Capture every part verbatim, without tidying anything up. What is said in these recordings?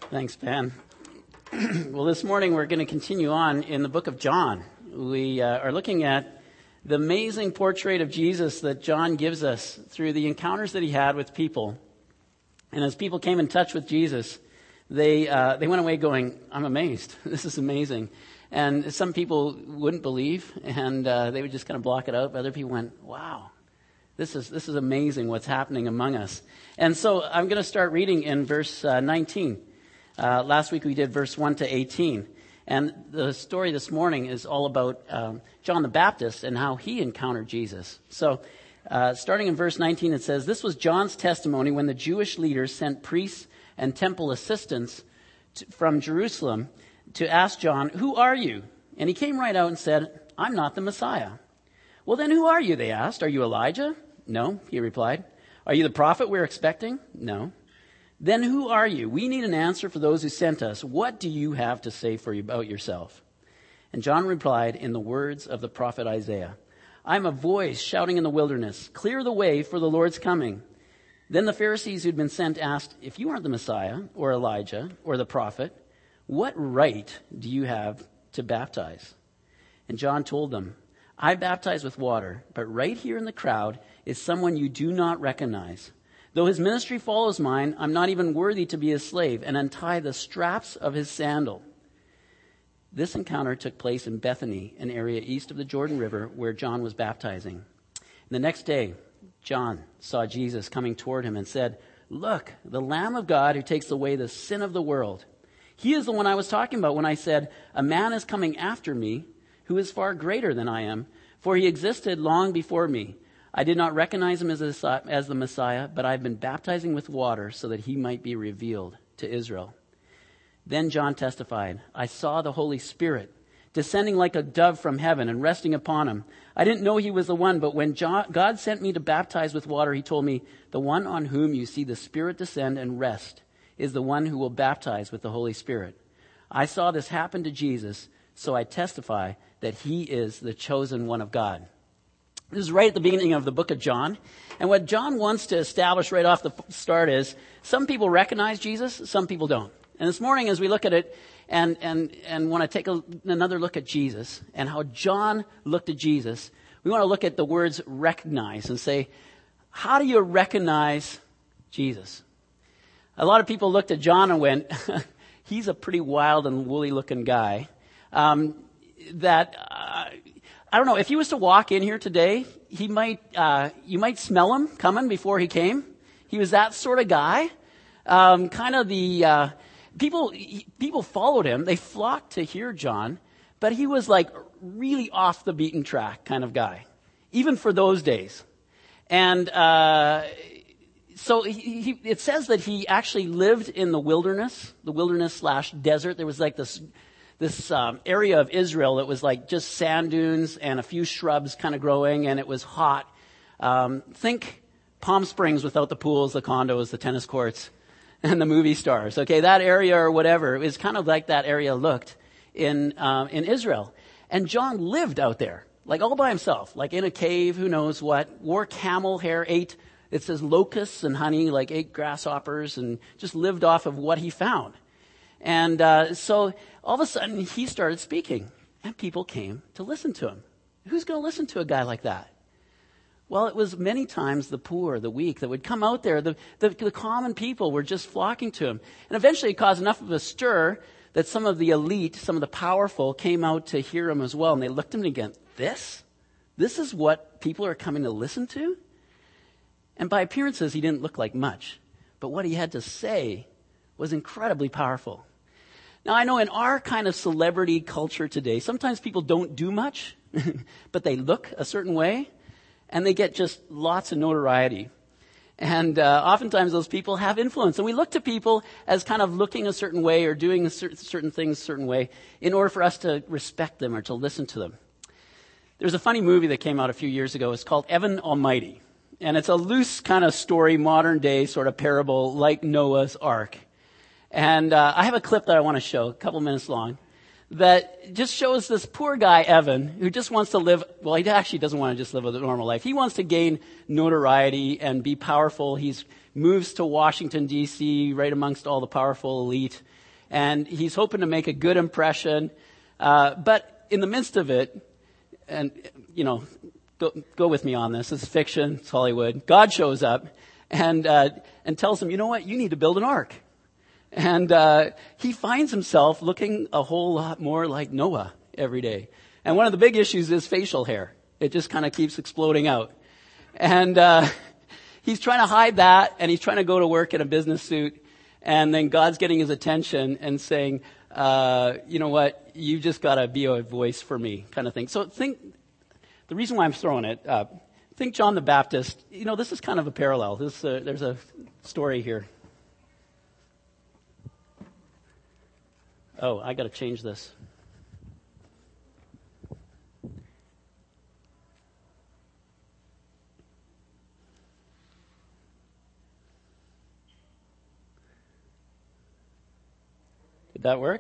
Thanks, Ben. Well, this morning we're going to continue on in the book of John. We uh, are looking at the amazing portrait of Jesus that John gives us through the encounters that he had with people. And as people came in touch with Jesus, they uh, they went away going, "I'm amazed. This is amazing." And some people wouldn't believe, and uh, they would just kind of block it out. But other people went, "Wow, this is this is amazing what's happening among us." And so I'm going to start reading in verse uh, nineteen. Uh, last week we did verse one to eighteen. And the story this morning is all about um, John the Baptist and how he encountered Jesus. So uh, starting in verse nineteen, it says, "This was John's testimony when the Jewish leaders sent priests and temple assistants to, from Jerusalem to ask John, 'Who are you?' And he came right out and said, 'I'm not the Messiah.' 'Well, then who are you?' they asked. 'Are you Elijah?' 'No,' he replied. 'Are you the prophet we're expecting?' 'No.' 'Then who are you? We need an answer for those who sent us. What do you have to say for you about yourself?' And John replied in the words of the prophet Isaiah, 'I'm a voice shouting in the wilderness, clear the way for the Lord's coming.' Then the Pharisees who'd been sent asked, 'If you aren't the Messiah or Elijah or the prophet, what right do you have to baptize?' And John told them, 'I baptize with water, but right here in the crowd is someone you do not recognize. Though his ministry follows mine, I'm not even worthy to be his slave and untie the straps of his sandal.' This encounter took place in Bethany, an area east of the Jordan River where John was baptizing. And the next day, John saw Jesus coming toward him and said, 'Look, the Lamb of God who takes away the sin of the world. He is the one I was talking about when I said, a man is coming after me who is far greater than I am, for he existed long before me. I did not recognize him as, a, as the Messiah, but I've been baptizing with water so that he might be revealed to Israel.' Then John testified, 'I saw the Holy Spirit descending like a dove from heaven and resting upon him. I didn't know he was the one, but when John, God sent me to baptize with water, he told me, the one on whom you see the Spirit descend and rest is the one who will baptize with the Holy Spirit. I saw this happen to Jesus, so I testify that he is the chosen one of God.'" This is right at the beginning of the book of John. And what John wants to establish right off the start is some people recognize Jesus, some people don't. And this morning as we look at it and and, and want to take a, another look at Jesus and how John looked at Jesus, we want to look at the words recognize and say, how do you recognize Jesus? A lot of people looked at John and went, he's a pretty wild and woolly looking guy. Um, that... Uh, I don't know, if he was to walk in here today, he might, uh, you might smell him coming before he came. He was that sort of guy. Um, kind of the, uh, people, he, people followed him. They flocked to hear John, but he was like really off the beaten track kind of guy, even for those days. And, uh, so he, he, it says that he actually lived in the wilderness, the wilderness slash desert. There was like this this um, area of Israel that was like just sand dunes and a few shrubs kind of growing, and it was hot. Um, think Palm Springs without the pools, the condos, the tennis courts, and the movie stars. Okay, that area or whatever, it was kind of like that area looked in um, in Israel. And John lived out there, like all by himself, like in a cave, who knows what, wore camel hair, ate, it says locusts and honey, like ate grasshoppers, and just lived off of what he found. And uh, so all of a sudden he started speaking and people came to listen to him. Who's going to listen to a guy like that? Well, it was many times the poor, the weak that would come out there. The, the, the common people were just flocking to him. And eventually it caused enough of a stir that some of the elite, some of the powerful came out to hear him as well. And they looked at him again. This? This is what people are coming to listen to? And by appearances, he didn't look like much. But what he had to say was incredibly powerful. Now, I know in our kind of celebrity culture today, sometimes people don't do much, but they look a certain way, and they get just lots of notoriety. And uh, oftentimes those people have influence. And we look to people as kind of looking a certain way or doing a cer- certain things a certain way in order for us to respect them or to listen to them. There's a funny movie that came out a few years ago. It's called Evan Almighty. And it's a loose kind of story, modern day sort of parable like Noah's Ark. And uh, I have a clip that I want to show, a couple minutes long, that just shows this poor guy, Evan, who just wants to live, well, he actually doesn't want to just live a normal life. He wants to gain notoriety and be powerful. He's moves to Washington, D C, right amongst all the powerful elite. And he's hoping to make a good impression. Uh, but in the midst of it, and, you know, go, go with me on this. It's fiction. It's Hollywood. God shows up and uh, and tells him, you know what? You need to build an ark. And uh, he finds himself looking a whole lot more like Noah every day. And one of the big issues is facial hair. It just kind of keeps exploding out. And uh, he's trying to hide that, and he's trying to go to work in a business suit. And then God's getting his attention and saying, uh, you know what, you just got to be a voice for me, kind of thing. So think, the reason why I'm throwing it up, think John the Baptist. You know, this is kind of a parallel. This, uh, there's a story here. Oh, I got to change this. Did that work?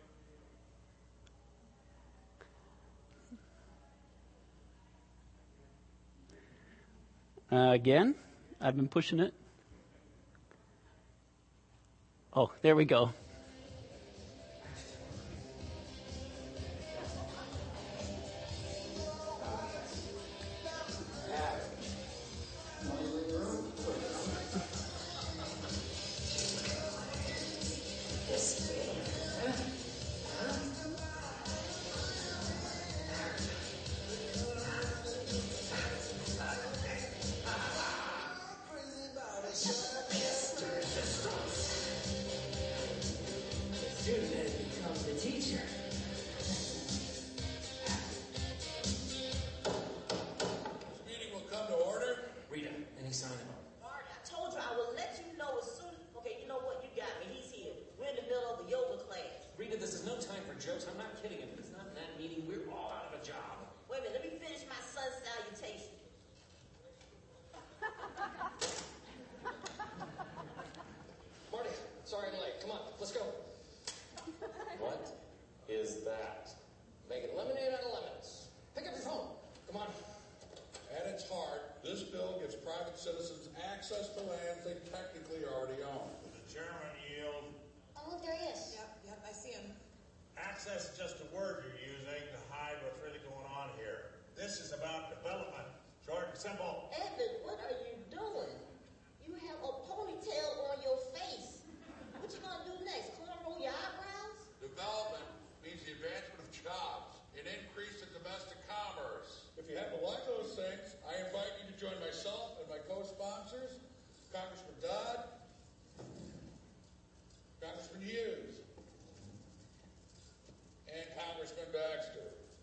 Uh, again, I've been pushing it. Oh, there we go. Citizens access to lands they technically already own. Will the chairman yield? Oh, look, there he is. Yep, yep, I see him. Access is just a word you're using to hide what's really going on here. This is about development. Short and simple. Evan, what are you doing? You have a ponytail on your face. What you gonna do next? Cornrow your eyebrows? Development means the advancement of jobs, an increase in domestic commerce. If you happen to like those things, I invite you to join myself and my co-sponsors, Congressman Dodd, Congressman Hughes, and Congressman Baxter.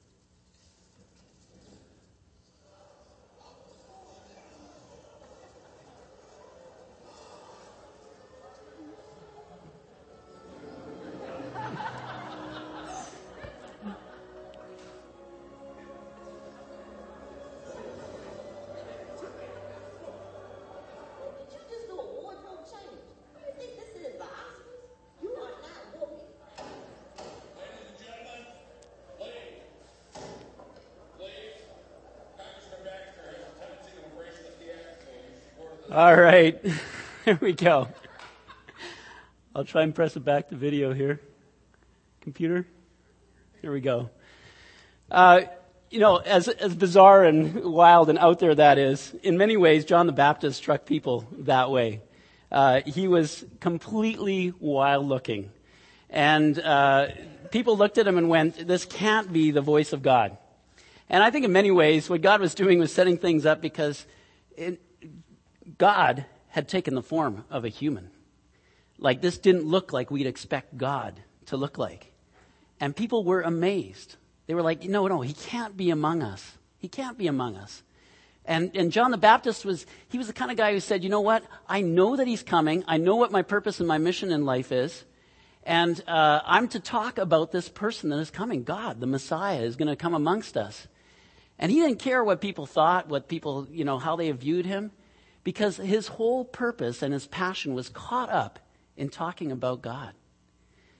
All right, here we go. I'll try and press it back to video here. Computer, here we go. Uh, you know, as as bizarre and wild and out there that is, in many ways, John the Baptist struck people that way. Uh, he was completely wild-looking, and uh, people looked at him and went, "This can't be the voice of God." And I think in many ways, what God was doing was setting things up because it, God had taken the form of a human. Like, this didn't look like we'd expect God to look like. And people were amazed. They were like, no, no, he can't be among us. He can't be among us. And, and John the Baptist was, he was the kind of guy who said, you know what? I know that he's coming. I know what my purpose and my mission in life is. And uh, I'm to talk about this person that is coming. God, the Messiah, is going to come amongst us. And he didn't care what people thought, what people, you know, how they viewed him. Because his whole purpose and his passion was caught up in talking about God.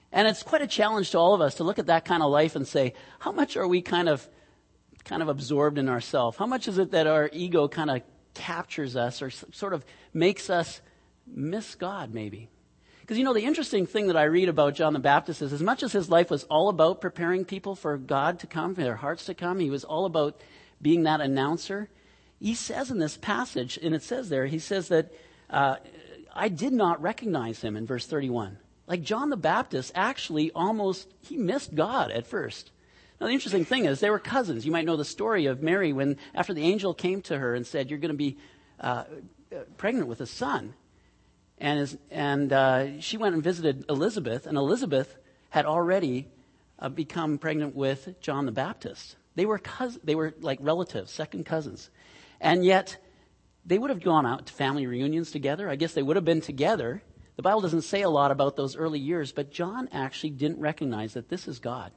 And it's quite a challenge to all of us to look at that kind of life and say, how much are we kind of kind of absorbed in ourselves? How much is it that our ego kind of captures us or s- sort of makes us miss God maybe? Because, you know, the interesting thing that I read about John the Baptist is as much as his life was all about preparing people for God to come, for their hearts to come, he was all about being that announcer. He says in this passage, and it says there, he says that uh, I did not recognize him in verse thirty-one. Like John the Baptist actually almost, he missed God at first. Now the interesting thing is they were cousins. You might know the story of Mary when after the angel came to her and said, you're going to be uh, pregnant with a son. And, his, and uh, she went and visited Elizabeth, and Elizabeth had already uh, become pregnant with John the Baptist. They were cous- they were like relatives, second cousins. And yet they would have gone out to family reunions together. I guess they would have been together. The Bible doesn't say a lot about those early years, but John actually didn't recognize that this is God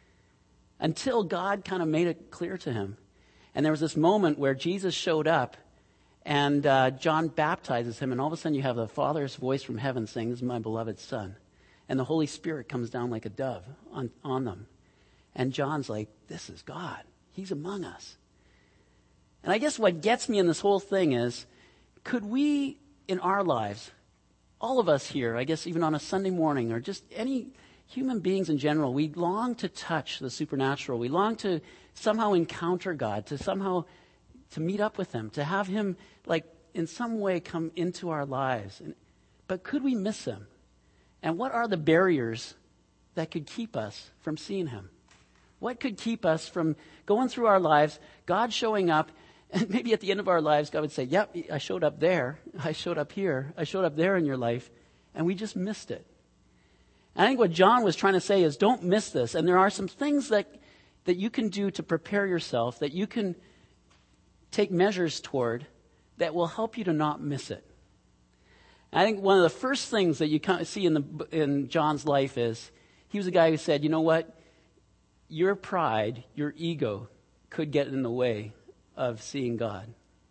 until God kind of made it clear to him. And there was this moment where Jesus showed up, and uh, John baptizes him, and all of a sudden you have the Father's voice from heaven saying, this is my beloved Son. And the Holy Spirit comes down like a dove on, on them. And John's like, this is God. He's among us. And I guess what gets me in this whole thing is, could we, in our lives, all of us here, I guess even on a Sunday morning, or just any human beings in general, we long to touch the supernatural. We long to somehow encounter God, to somehow to meet up with him, to have him like in some way come into our lives. And, but could we miss him? And what are the barriers that could keep us from seeing him? What could keep us from going through our lives, God showing up, and maybe at the end of our lives, God would say, yep, I showed up there, I showed up here, I showed up there in your life, and we just missed it. And I think what John was trying to say is don't miss this. And there are some things that, that you can do to prepare yourself, that you can take measures toward, that will help you to not miss it. And I think one of the first things that you kind of see in, the, in John's life is, he was a guy who said, you know what, your pride, your ego could get in the way of seeing God.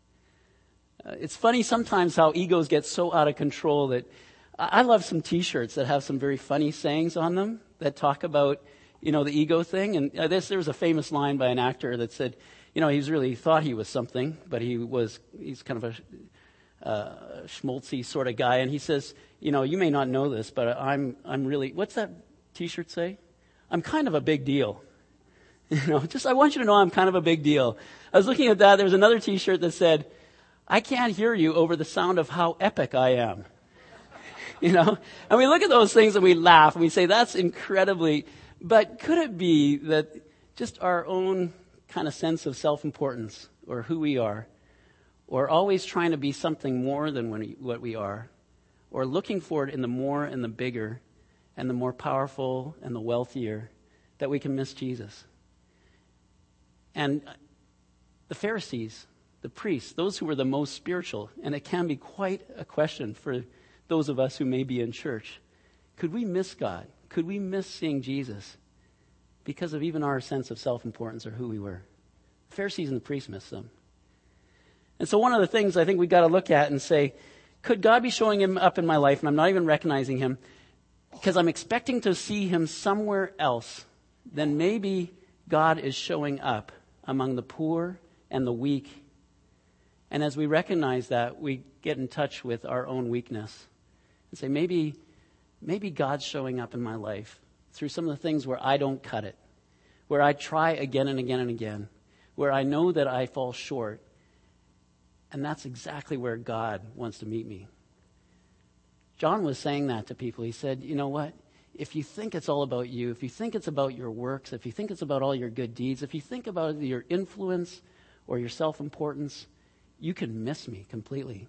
Uh, it's funny sometimes how egos get so out of control that I, I love some T-shirts that have some very funny sayings on them that talk about, you know, the ego thing. And uh, this, there was a famous line by an actor that said, you know, he's really thought he was something, but he was, he's kind of a uh, schmaltzy sort of guy. And he says, you know, you may not know this, but I'm, I'm really, what's that T-shirt say? I'm kind of a big deal. You know, just, I want you to know I'm kind of a big deal. I was looking at that. There was another T-shirt that said, I can't hear you over the sound of how epic I am. You know, and we look at those things and we laugh and we say, that's incredibly, but could it be that just our own kind of sense of self-importance or who we are, or always trying to be something more than what we are, or looking for it in the more and the bigger and the more powerful and the wealthier, that we can miss Jesus? And the Pharisees, the priests, those who were the most spiritual, and it can be quite a question for those of us who may be in church. Could we miss God? Could we miss seeing Jesus because of even our sense of self-importance or who we were? The Pharisees and the priests missed them. And so one of the things I think we've got to look at and say, could God be showing him up in my life and I'm not even recognizing him because I'm expecting to see him somewhere else? Then maybe God is showing up among the poor and the weak. And as we recognize that, we get in touch with our own weakness and say, maybe, maybe God's showing up in my life through some of the things where I don't cut it, where I try again and again and again, where I know that I fall short. And that's exactly where God wants to meet me. John was saying that to people. He said, you know what? If you think it's all about you, if you think it's about your works, if you think it's about all your good deeds, if you think about your influence or your self-importance, you can miss me completely.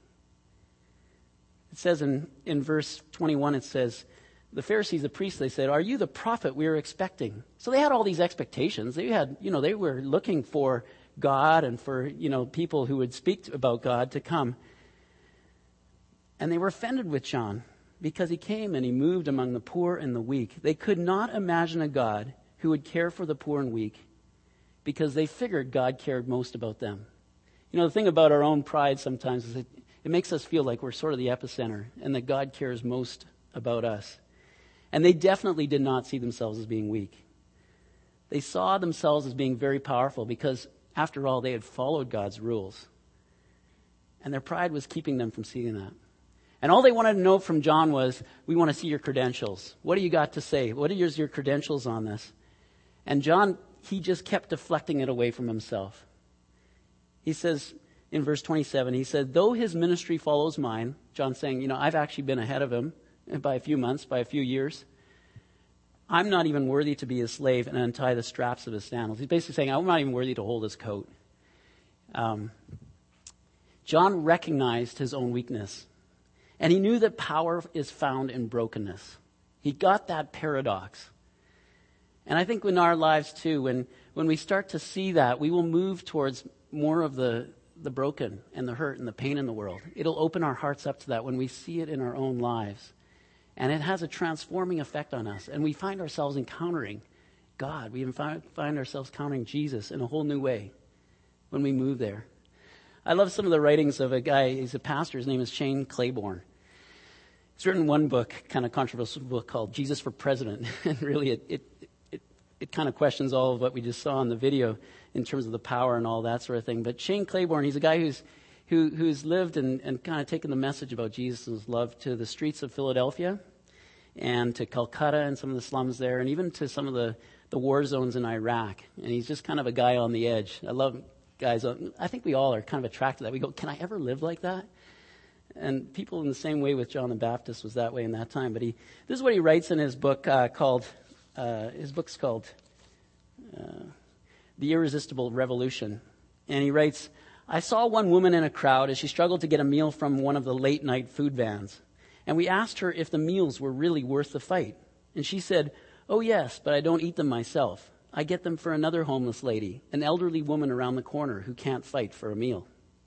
It says in, in verse twenty-one, it says, the Pharisees, the priests, they said, are you the prophet we were expecting? So they had all these expectations. They had, you know, they were looking for God and for, you know, people who would speak about God to come. And they were offended with John because he came and he moved among the poor and the weak. They could not imagine a God who would care for the poor and weak because they figured God cared most about them. You know, the thing about our own pride sometimes is it, it makes us feel like we're sort of the epicenter and that God cares most about us. And they definitely did not see themselves as being weak. They saw themselves as being very powerful because, after all, they had followed God's rules. And their pride was keeping them from seeing that. And all they wanted to know from John was, we want to see your credentials. What do you got to say? What are your, your credentials on this? And John, he just kept deflecting it away from himself. He says in verse twenty-seven, he said, though his ministry follows mine, John's saying, you know, I've actually been ahead of him by a few months, by a few years. I'm not even worthy to be his slave and untie the straps of his sandals. He's basically saying, I'm not even worthy to hold his coat. Um, John recognized his own weakness. And he knew that power is found in brokenness. He got that paradox. And I think in our lives too, when, when we start to see that, we will move towards more of the, the broken and the hurt and the pain in the world. It'll open our hearts up to that when we see it in our own lives. And it has a transforming effect on us. And we find ourselves encountering God. We even find, find ourselves encountering Jesus in a whole new way when we move there. I love some of the writings of a guy, he's a pastor, his name is Shane Claiborne. He's written one book, kind of controversial book called Jesus for President. And really it, it, it, it kind of questions all of what we just saw in the video in terms of the power and all that sort of thing. But Shane Claiborne, he's a guy who's who, who's lived and, and kind of taken the message about Jesus' love to the streets of Philadelphia and to Calcutta and some of the slums there and even to some of the, the war zones in Iraq. And he's just kind of a guy on the edge. I love guys. I think we all are kind of attracted to that. We go, can I ever live like that? And people in the same way with John the Baptist was that way in that time. But he, this is what he writes in his book uh, called, uh, his book's called uh, The Irresistible Revolution. And he writes, I saw one woman in a crowd as she struggled to get a meal from one of the late night food vans. And we asked her if the meals were really worth the fight. And she said, oh yes, but I don't eat them myself. I get them for another homeless lady, an elderly woman around the corner who can't fight for a meal.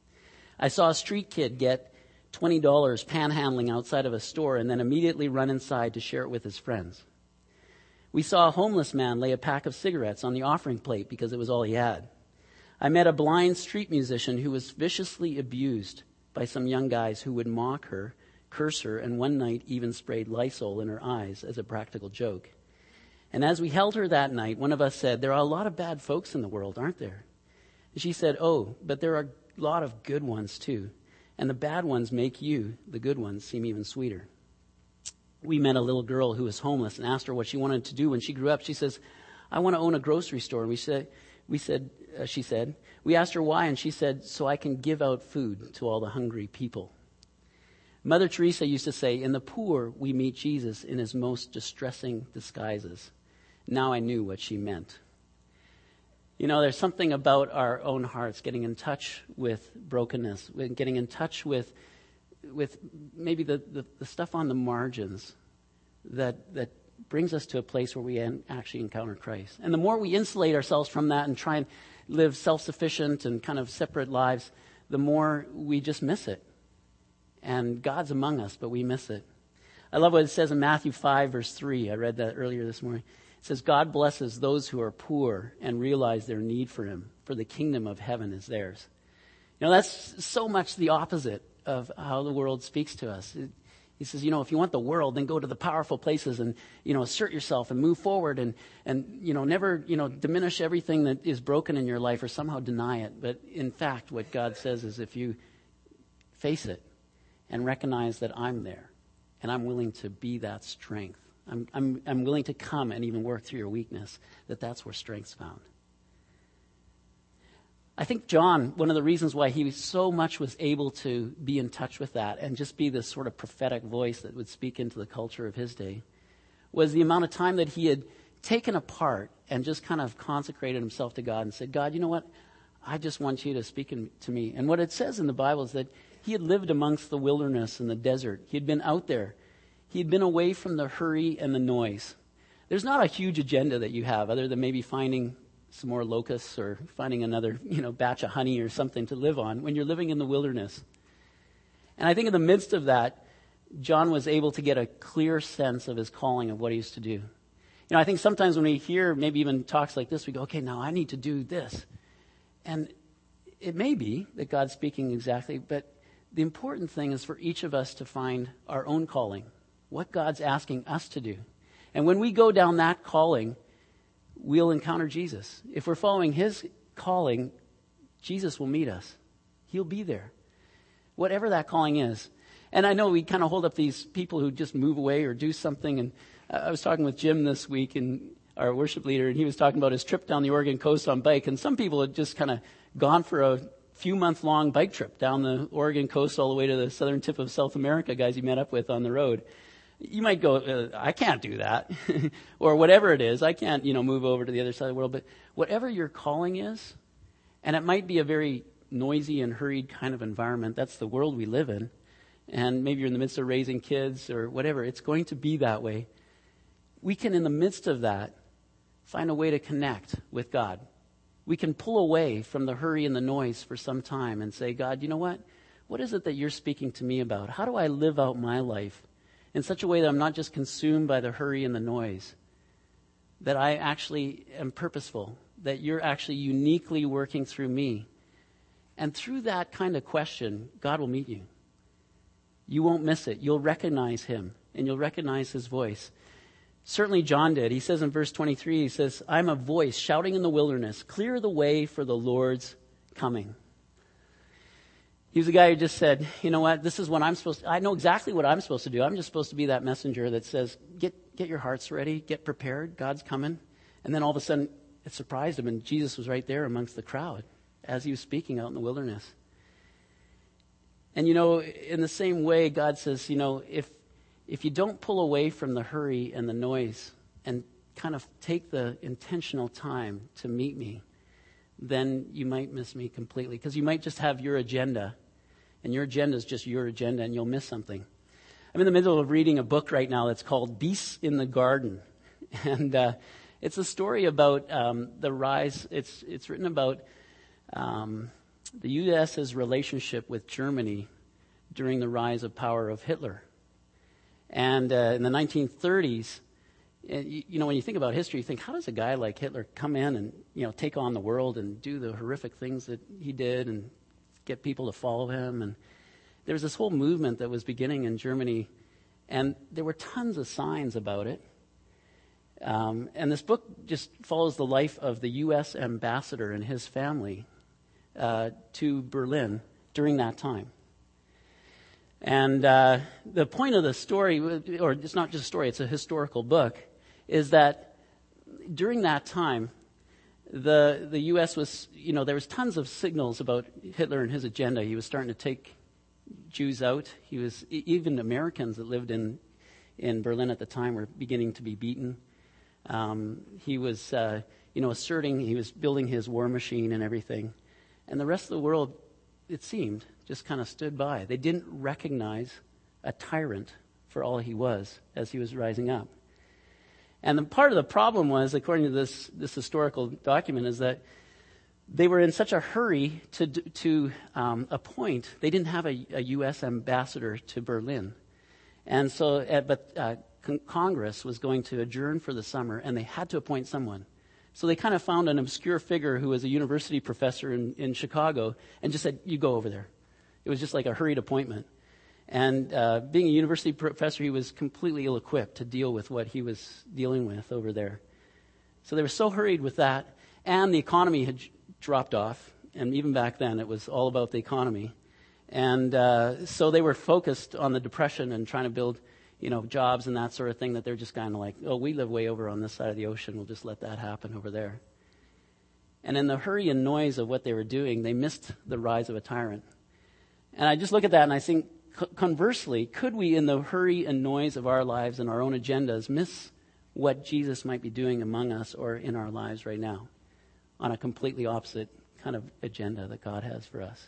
I saw a street kid get twenty dollars panhandling outside of a store and then immediately run inside to share it with his friends. We saw a homeless man lay a pack of cigarettes on the offering plate because it was all he had. I met a blind street musician who was viciously abused by some young guys who would mock her, curse her, and one night even sprayed Lysol in her eyes as a practical joke. And as we held her that night, one of us said, there are a lot of bad folks in the world, aren't there? And she said, oh, but there are a lot of good ones too. And the bad ones make you, the good ones, seem even sweeter. We met a little girl who was homeless and asked her what she wanted to do when she grew up. She says, I want to own a grocery store. And we said, we said, uh, she said, we asked her why, and she said, so I can give out food to all the hungry people. Mother Teresa used to say, in the poor we meet Jesus in his most distressing disguises. Now I knew what she meant. You know, there's something about our own hearts getting in touch with brokenness, getting in touch with with maybe the, the, the stuff on the margins that that brings us to a place where we actually encounter Christ. And the more we insulate ourselves from that and try and live self-sufficient and kind of separate lives, the more we just miss it. And God's among us, but we miss it. I love what it says in Matthew five, verse three. I read that earlier this morning. It says, God blesses those who are poor and realize their need for him, for the kingdom of heaven is theirs. You know, that's so much the opposite of how the world speaks to us. It, he says, you know, if you want the world, then go to the powerful places and, you know, assert yourself and move forward and, and, you know, never, you know, diminish everything that is broken in your life or somehow deny it. But in fact, what God says is if you face it and recognize that I'm there and I'm willing to be that strength, I'm, I'm, I'm willing to come and even work through your weakness, that that's where strength's found. I think John, one of the reasons why he so much was able to be in touch with that and just be this sort of prophetic voice that would speak into the culture of his day, was the amount of time that he had taken apart and just kind of consecrated himself to God and said, God, you know what? I just want you to speak in, to me. And what it says in the Bible is that he had lived amongst the wilderness and the desert. He had been out there. He had been away from the hurry and the noise. There's not a huge agenda that you have other than maybe finding some more locusts or finding another, you know, batch of honey or something to live on when you're living in the wilderness. And I think in the midst of that, John was able to get a clear sense of his calling of what he used to do. You know, I think sometimes when we hear maybe even talks like this, we go, okay, now I need to do this. And it may be that God's speaking exactly, but the important thing is for each of us to find our own calling, what God's asking us to do. And when we go down that calling, we'll encounter Jesus. If we're following his calling, Jesus will meet us. He'll be there. Whatever that calling is. And I know we kind of hold up these people who just move away or do something. And I was talking with Jim this week, and our worship leader, and he was talking about his trip down the Oregon coast on bike. And some people had just kind of gone for a few month long bike trip down the Oregon coast all the way to the southern tip of South America, guys he met up with on the road. You might go, uh, I can't do that. Or whatever it is. I can't, you know, move over to the other side of the world. But whatever your calling is, and it might be a very noisy and hurried kind of environment. That's the world we live in. And maybe you're in the midst of raising kids or whatever. It's going to be that way. We can, in the midst of that, find a way to connect with God. We can pull away from the hurry and the noise for some time and say, God, you know what? What is it that you're speaking to me about? How do I live out my life in such a way that I'm not just consumed by the hurry and the noise, that I actually am purposeful, that you're actually uniquely working through me? And through that kind of question, God will meet you. You won't miss it. You'll recognize him, and you'll recognize his voice. Certainly John did. He says in verse twenty-three, he says, I'm a voice shouting in the wilderness, clear the way for the Lord's coming. He was the guy who just said, you know what, this is what I'm supposed to, I know exactly what I'm supposed to do. I'm just supposed to be that messenger that says, get get your hearts ready, get prepared, God's coming. And then all of a sudden, it surprised him, and Jesus was right there amongst the crowd as he was speaking out in the wilderness. And you know, in the same way, God says, you know, if if you don't pull away from the hurry and the noise and kind of take the intentional time to meet me, then you might miss me completely, because you might just have your agenda, and your agenda is just your agenda, and you'll miss something. I'm in the middle of reading a book right now that's called Beasts in the Garden, and uh, it's a story about um, the rise. It's it's written about um, the U S's relationship with Germany during the rise of power of Hitler. And uh, in the nineteen thirties, you, you know, when you think about history, you think, how does a guy like Hitler come in and, you know, take on the world and do the horrific things that he did and get people to follow him? And there was this whole movement that was beginning in Germany, and there were tons of signs about it. Um, and this book just follows the life of the U S ambassador and his family uh, to Berlin during that time. And uh, the point of the story, or it's not just a story, it's a historical book, is that during that time, the the U S was, you know, there was tons of signals about Hitler and his agenda. He was starting to take Jews out. He was, even Americans that lived in, in Berlin at the time were beginning to be beaten. Um, he was, uh, you know, asserting, he was building his war machine and everything. And the rest of the world, it seemed, just kind of stood by. They didn't recognize a tyrant for all he was as he was rising up. And the part of the problem was, according to this, this historical document, is that they were in such a hurry to to um, appoint. They didn't have a, a U S ambassador to Berlin. And so, uh, but uh, con- Congress was going to adjourn for the summer, and they had to appoint someone. So they kind of found an obscure figure who was a university professor in, in Chicago and just said, you go over there. It was just like a hurried appointment. And uh, being a university professor, he was completely ill-equipped to deal with what he was dealing with over there. So they were so hurried with that, and the economy had j- dropped off. And even back then, it was all about the economy. And uh, so they were focused on the Depression and trying to build, you know, jobs and that sort of thing, that they're just kind of like, oh, we live way over on this side of the ocean. We'll just let that happen over there. And in the hurry and noise of what they were doing, they missed the rise of a tyrant. And I just look at that and I think, conversely, could we, in the hurry and noise of our lives and our own agendas, miss what Jesus might be doing among us or in our lives right now on a completely opposite kind of agenda that God has for us?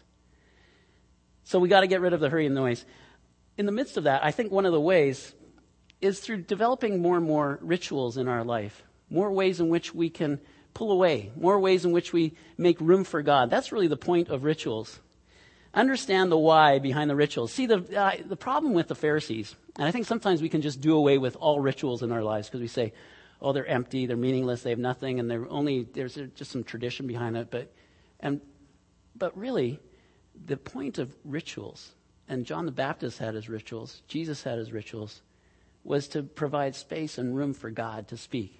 So we got to get rid of the hurry and noise. In the midst of that, I think one of the ways is through developing more and more rituals in our life, more ways in which we can pull away, more ways in which we make room for God. That's really the point of rituals. Understand the why behind the rituals. See, the uh, the problem with the Pharisees, and I think sometimes we can just do away with all rituals in our lives because we say, oh, they're empty, they're meaningless, they have nothing, and they're only, there's just some tradition behind it. But, and, but really, the point of rituals, and John the Baptist had his rituals, Jesus had his rituals, was to provide space and room for God to speak.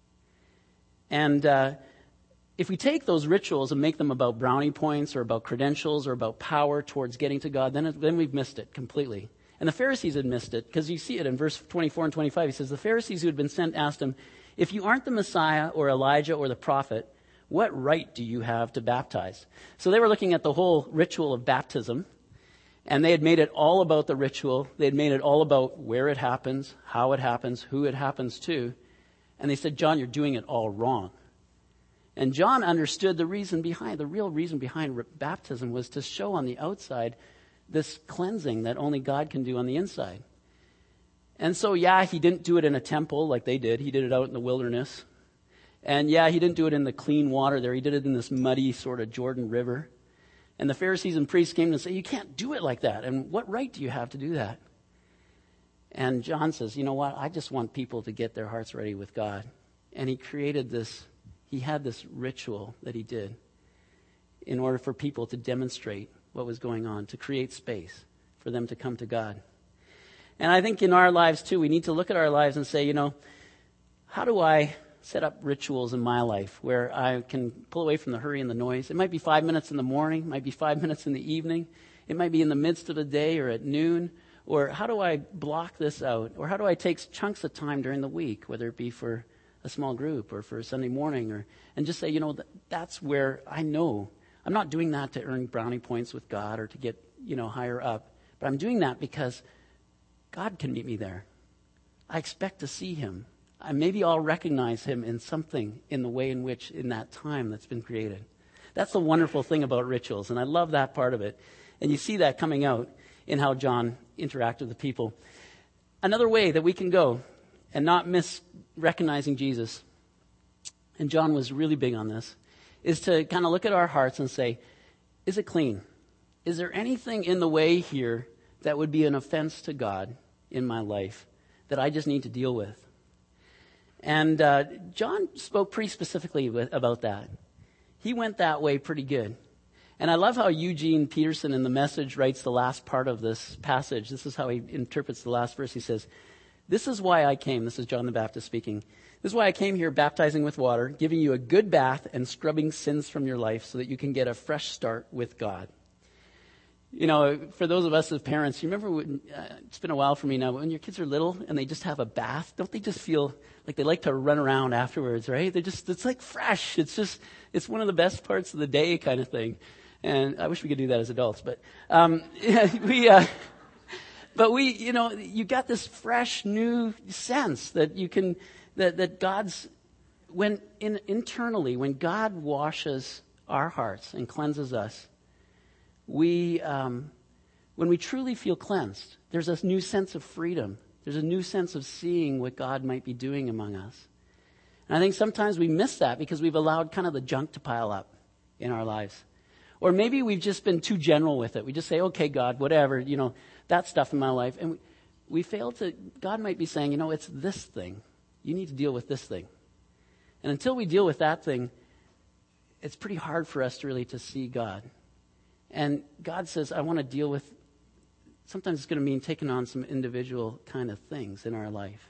And uh, if we take those rituals and make them about brownie points or about credentials or about power towards getting to God, then, it, then we've missed it completely. And the Pharisees had missed it, because you see it in verse twenty-four and twenty-five. He says, the Pharisees who had been sent asked him, if you aren't the Messiah or Elijah or the prophet, what right do you have to baptize? So they were looking at the whole ritual of baptism, and they had made it all about the ritual. They had made it all about where it happens, how it happens, who it happens to. And they said, John, you're doing it all wrong. And John understood the reason behind, the real reason behind baptism was to show on the outside this cleansing that only God can do on the inside. And so, yeah, he didn't do it in a temple like they did. He did it out in the wilderness. And yeah, he didn't do it in the clean water there. He did it in this muddy sort of Jordan River. And the Pharisees and priests came and said, you can't do it like that. And what right do you have to do that? And John says, you know what? I just want people to get their hearts ready with God. And he created this, he had this ritual that he did in order for people to demonstrate what was going on, to create space for them to come to God. And I think in our lives too, we need to look at our lives and say, you know, how do I set up rituals in my life where I can pull away from the hurry and the noise? It might be five minutes in the morning, it might be five minutes in the evening, it might be in the midst of the day or at noon. Or how do I block this out? Or how do I take chunks of time during the week, whether it be for a small group or for a Sunday morning, or and just say, you know, that's where I know. I'm not doing that to earn brownie points with God or to get, you know, higher up. But I'm doing that because God can meet me there. I expect to see him. I, maybe I'll recognize him in something in the way in which, in that time that's been created. That's the wonderful thing about rituals, and I love that part of it. And you see that coming out in how John interacted with people. Another way that we can go and not miss recognizing Jesus, and John was really big on this, is to kind of look at our hearts and say, is it clean? Is there anything in the way here that would be an offense to God in my life that I just need to deal with? And uh, John spoke pretty specifically with, about that. He went that way pretty good. And I love how Eugene Peterson in The Message writes the last part of this passage. This is how he interprets the last verse. He says, this is why I came. This is John the Baptist speaking. This is why I came here baptizing with water, giving you a good bath and scrubbing sins from your life so that you can get a fresh start with God. You know, for those of us as parents, you remember when, uh, it's been a while for me now, but when your kids are little and they just have a bath, don't they just feel like they like to run around afterwards, right? They just, it's like fresh. It's just, it's one of the best parts of the day kind of thing. And I wish we could do that as adults, but um, we, uh, but we, you know, you got this fresh, new sense that you can, that that God's, when in, internally, when God washes our hearts and cleanses us, we, um, when we truly feel cleansed, there's a new sense of freedom. There's a new sense of seeing what God might be doing among us. And I think sometimes we miss that because we've allowed kind of the junk to pile up in our lives. Or maybe we've just been too general with it. We just say, okay, God, whatever, you know, that stuff in my life. And we, we fail to, God might be saying, you know, it's this thing. You need to deal with this thing. And until we deal with that thing, it's pretty hard for us to really to see God. And God says, I want to deal with, sometimes it's going to mean taking on some individual kind of things in our life.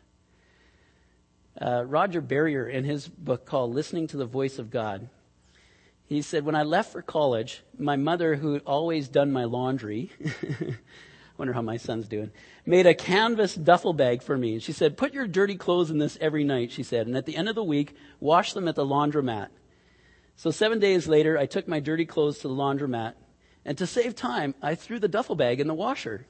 Uh, Roger Barrier, in his book called Listening to the Voice of God, he said, when I left for college, my mother, who had always done my laundry, wonder how my son's doing, made a canvas duffel bag for me. And she said, put your dirty clothes in this every night, she said, and at the end of the week, wash them at the laundromat. So seven days later, I took my dirty clothes to the laundromat, and to save time, I threw the duffel bag in the washer.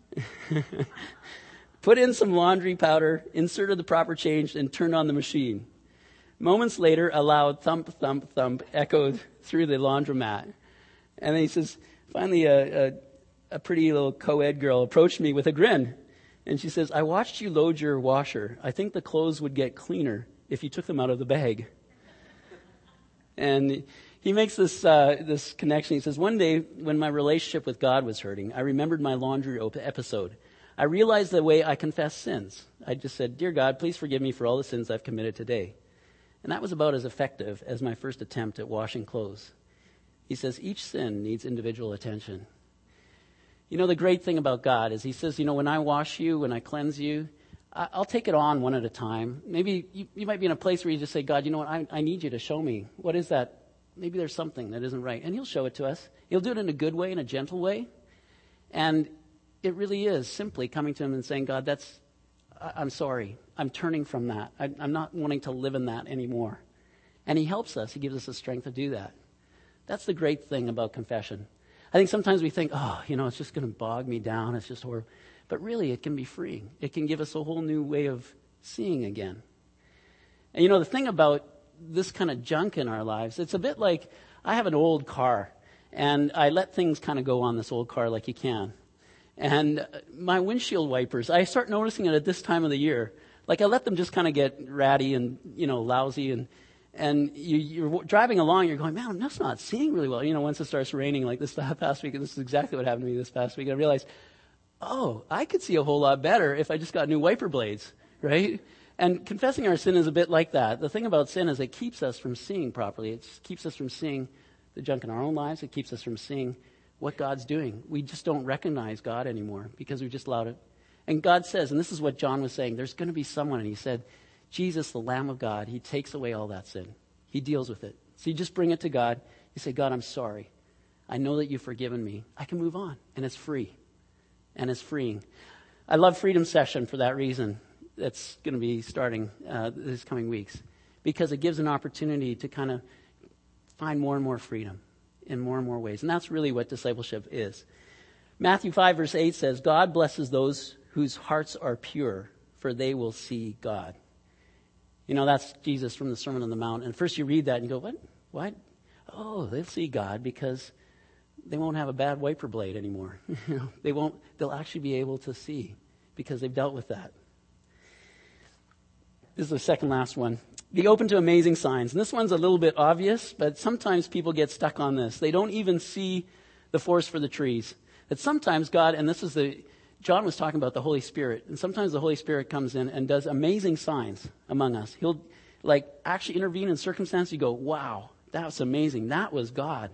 Put in some laundry powder, inserted the proper change, and turned on the machine. Moments later, a loud thump, thump, thump echoed through the laundromat. And then he says, finally, a, a, a pretty little co-ed girl approached me with a grin. And she says, I watched you load your washer. I think the clothes would get cleaner if you took them out of the bag. And he makes this uh, this connection. He says, one day when my relationship with God was hurting, I remembered my laundry op- episode. I realized the way I confess sins. I just said, dear God, please forgive me for all the sins I've committed today. And that was about as effective as my first attempt at washing clothes. He says, each sin needs individual attention. You know, the great thing about God is he says, you know, when I wash you, when I cleanse you, I, I'll take it on one at a time. Maybe you, you might be in a place where you just say, God, you know what, I, I need you to show me. What is that? Maybe there's something that isn't right. And he'll show it to us. He'll do it in a good way, in a gentle way. And it really is simply coming to him and saying, God, that's, I, I'm sorry. I'm turning from that. I, I'm not wanting to live in that anymore. And he helps us. He gives us the strength to do that. That's the great thing about confession. I think sometimes we think, oh, you know, it's just going to bog me down. It's just horrible. But really, it can be freeing. It can give us a whole new way of seeing again. And you know, the thing about this kind of junk in our lives, it's a bit like I have an old car, and I let things kind of go on this old car like you can. And my windshield wipers, I start noticing it at this time of the year. Like I let them just kind of get ratty and, you know, lousy, and and you, you're driving along, you're going, man, I'm just not seeing really well. You know, once it starts raining like this past week, and this is exactly what happened to me this past week, I realized, oh, I could see a whole lot better if I just got new wiper blades, right? And confessing our sin is a bit like that. The thing about sin is it keeps us from seeing properly. It keeps us from seeing the junk in our own lives. It keeps us from seeing what God's doing. We just don't recognize God anymore because we've just allowed it. And God says, and this is what John was saying, there's going to be someone, and he said, Jesus, the Lamb of God, he takes away all that sin. He deals with it. So you just bring it to God. You say, God, I'm sorry. I know that you've forgiven me. I can move on. And it's free. And it's freeing. I love Freedom Session for that reason. That's going to be starting uh, this coming weeks, because it gives an opportunity to kind of find more and more freedom in more and more ways. And that's really what discipleship is. Matthew five verse eight says, God blesses those whose hearts are pure, for they will see God. You know, that's Jesus from the Sermon on the Mount. And first you read that and you go, what? What? Oh, they'll see God because they won't have a bad wiper blade anymore. You know, they won't, they'll actually be able to see because they've dealt with that. This is the second last one. Be open to amazing signs. And this one's a little bit obvious, but sometimes people get stuck on this. They don't even see the forest for the trees. That sometimes God, and this is the, John was talking about the Holy Spirit, and sometimes the Holy Spirit comes in and does amazing signs among us. He'll like actually intervene in circumstances. You go, wow, that was amazing. That was God.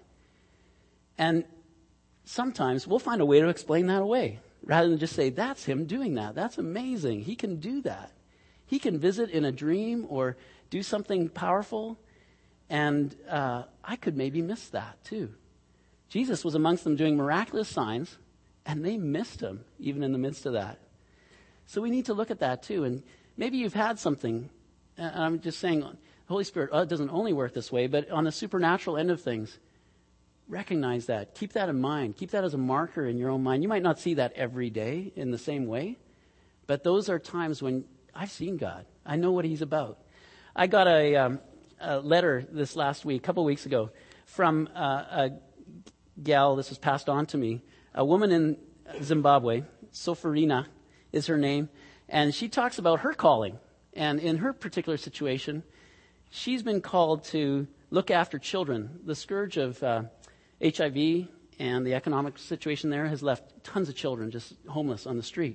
And sometimes we'll find a way to explain that away rather than just say, that's him doing that. That's amazing. He can do that. He can visit in a dream or do something powerful, and uh, I could maybe miss that too. Jesus was amongst them doing miraculous signs, and they missed him even in the midst of that. So we need to look at that too. And maybe you've had something, and I'm just saying, the Holy Spirit uh, doesn't only work this way, but on the supernatural end of things, recognize that. Keep that in mind. Keep that as a marker in your own mind. You might not see that every day in the same way, but those are times when I've seen God. I know what he's about. I got a, um, a letter this last week, a couple weeks ago, from uh, a gal, this was passed on to me, a woman in Zimbabwe, Sofarina is her name, and she talks about her calling. And in her particular situation, she's been called to look after children. The scourge of uh, H I V and the economic situation there has left tons of children just homeless on the street.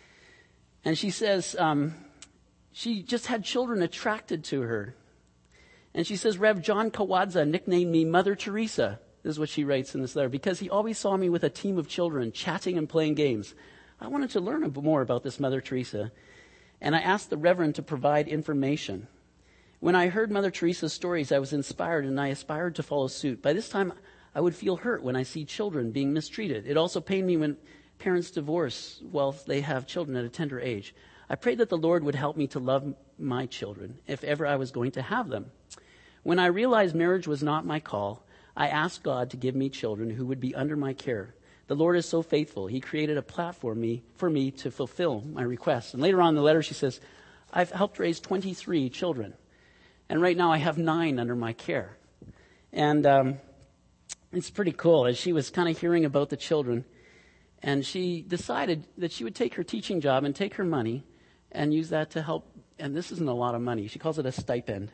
And she says um, she just had children attracted to her. And she says, Rev John Kawadza nicknamed me Mother Teresa. This is what she writes in this letter. Because he always saw me with a team of children chatting and playing games. I wanted to learn more about this Mother Teresa. And I asked the Reverend to provide information. When I heard Mother Teresa's stories, I was inspired and I aspired to follow suit. By this time, I would feel hurt when I see children being mistreated. It also pained me when parents divorce while they have children at a tender age. I prayed that the Lord would help me to love my children if ever I was going to have them. When I realized marriage was not my call, I asked God to give me children who would be under my care. The Lord is so faithful. He created a platform me, for me to fulfill my requests. And later on in the letter she says, I've helped raise twenty-three children. And right now I have nine under my care. And um, it's pretty cool. As she was kind of hearing about the children, and she decided that she would take her teaching job and take her money and use that to help. And this isn't a lot of money. She calls it a stipend.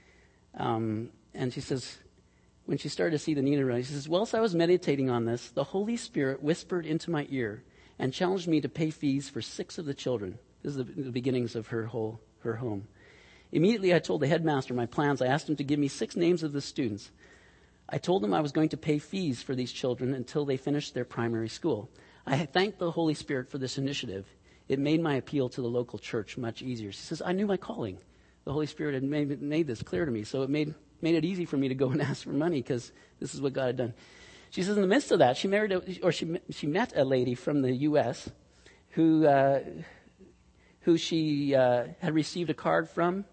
Um, and she says, when she started to see the need around, she says, whilst I was meditating on this, the Holy Spirit whispered into my ear and challenged me to pay fees for six of the children. This is the, the beginnings of her whole her home. Immediately I told the headmaster my plans. I asked him to give me six names of the students. I told him I was going to pay fees for these children until they finished their primary school. I thanked the Holy Spirit for this initiative. it made my appeal to the local church much easier. She says, I knew my calling. The Holy Spirit had made, made this clear to me, so it made, made it easy for me to go and ask for money because this is what God had done. She says in the midst of that, she married, a, or she she met a lady from the U S who uh, who she uh, had received a card from.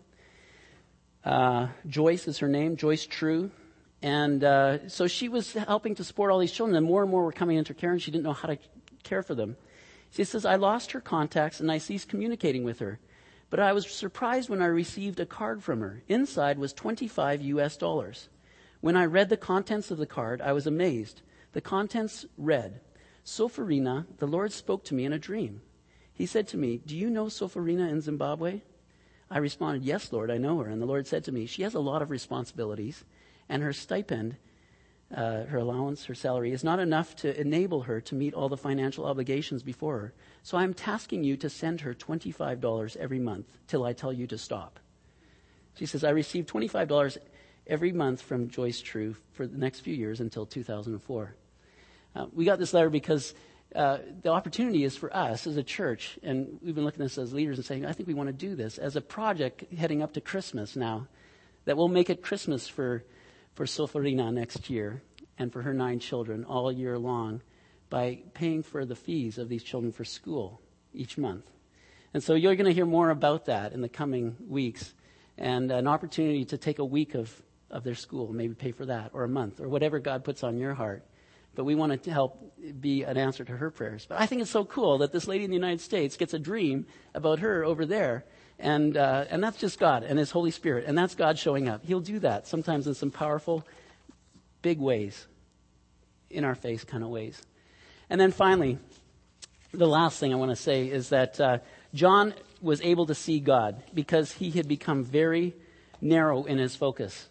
Uh, Joyce is her name, Joyce True. And uh, so she was helping to support all these children, and more and more were coming into care, and she didn't know how to care for them. She says, I lost her contacts, and I ceased communicating with her. But I was surprised when I received a card from her. Inside was twenty-five U S dollars. When I read the contents of the card, I was amazed. The contents read, Sophorina, the Lord spoke to me in a dream. He said to me, do you know Sophorina in Zimbabwe? I responded, yes, Lord, I know her. And the Lord said to me, she has a lot of responsibilities, and her stipend, uh, her allowance, her salary, is not enough to enable her to meet all the financial obligations before her. So I'm tasking you to send her twenty-five dollars every month till I tell you to stop. She says, I received twenty-five dollars every month from Joyce True for the next few years until two thousand four. Uh, we got this letter because uh, the opportunity is for us as a church, and we've been looking at this as leaders and saying, I think we want to do this as a project heading up to Christmas now, that will make it Christmas for, for Sophorina next year and for her nine children all year long by paying for the fees of these children for school each month. And so you're going to hear more about that in the coming weeks, and an opportunity to take a week of of their school, maybe pay for that, or a month, or whatever God puts on your heart. But we want to help be an answer to her prayers. But I think it's so cool that this lady in the United States gets a dream about her over there, and uh, and that's just God and His Holy Spirit, and that's God showing up. He'll do that sometimes in some powerful, big ways, in our face kind of ways. And then finally, the last thing I want to say is that uh, John was able to see God because he had become very narrow in his focus.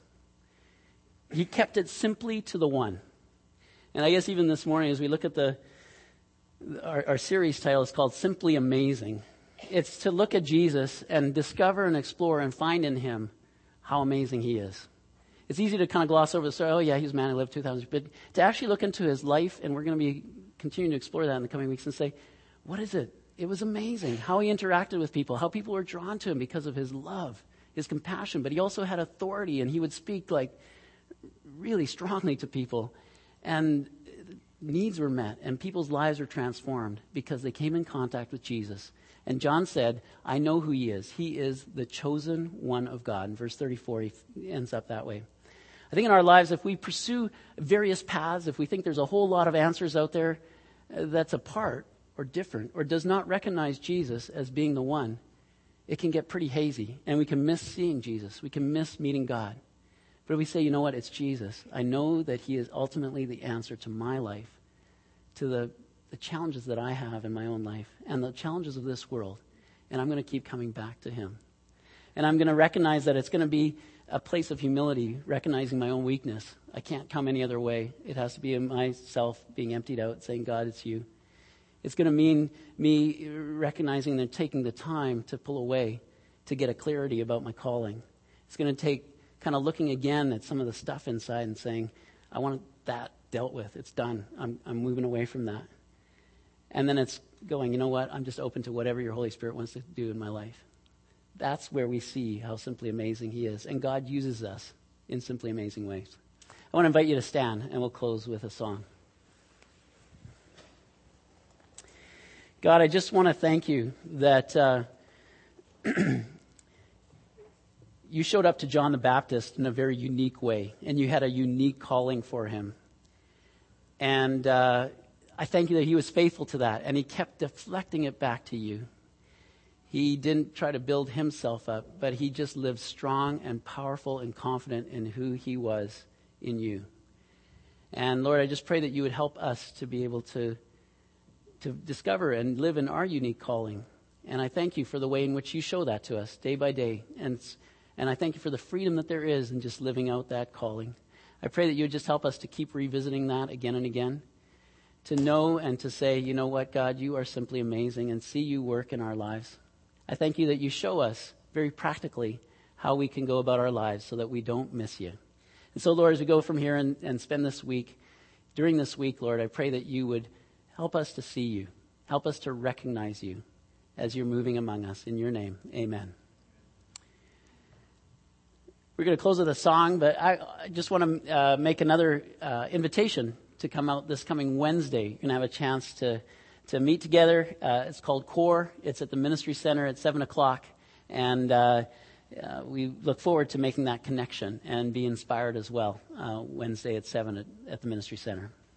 He kept it simply to the one. And I guess even this morning as we look at the our, our series title is called Simply Amazing. It's to look at Jesus and discover and explore and find in Him how amazing He is. It's easy to kind of gloss over the story. Oh yeah, He's a man who lived two thousand years. But to actually look into His life, and we're going to be continuing to explore that in the coming weeks, and say, what is it? It was amazing how He interacted with people, how people were drawn to Him because of His love, His compassion. But He also had authority, and He would speak like really strongly to people, and needs were met, and people's lives were transformed because they came in contact with Jesus. And John said, I know who He is. He is the chosen one of God. In verse thirty-four, he ends up that way. I think in our lives, if we pursue various paths, if we think there's a whole lot of answers out there uh, that's apart or different or does not recognize Jesus as being the one, it can get pretty hazy, and we can miss seeing Jesus. We can miss meeting God. But if we say, you know what, it's Jesus. I know that He is ultimately the answer to my life, to the, the challenges that I have in my own life, and the challenges of this world. And I'm going to keep coming back to Him. And I'm going to recognize that it's going to be a place of humility, recognizing my own weakness. I can't come any other way. It has to be in myself being emptied out, saying, God, it's You. It's going to mean me recognizing and taking the time to pull away to get a clarity about my calling. It's going to take kind of looking again at some of the stuff inside and saying, I want that dealt with. It's done. I'm, I'm moving away from that. And then it's going, you know what? I'm just open to whatever Your Holy Spirit wants to do in my life. That's where we see how simply amazing He is. And God uses us in simply amazing ways. I want to invite you to stand, and we'll close with a song. God, I just want to thank You that uh, You showed up to John the Baptist in a very unique way, and You had a unique calling for him. And uh, I thank You that he was faithful to that, and he kept deflecting it back to You. He didn't try to build himself up, but he just lived strong and powerful and confident in who he was in You. And Lord, I just pray that You would help us to be able to, to discover and live in our unique calling. And I thank You for the way in which You show that to us day by day. And And I thank You for the freedom that there is in just living out that calling. I pray that You would just help us to keep revisiting that again and again. To know and to say, you know what, God, You are simply amazing, and see You work in our lives. I thank You that You show us very practically how we can go about our lives so that we don't miss You. And so, Lord, as we go from here and, and spend this week, during this week, Lord, I pray that You would help us to see You. Help us to recognize You. as you're moving among us. In your name, amen. We're going to close with a song, but I, I just want to uh, make another uh, invitation to come out this coming Wednesday. You're going to have a chance to, to meet together. Uh, it's called CORE. It's at the Ministry Center at seven o'clock. And uh, uh, we look forward to making that connection and be inspired as well uh, Wednesday at seven at, at the Ministry Center.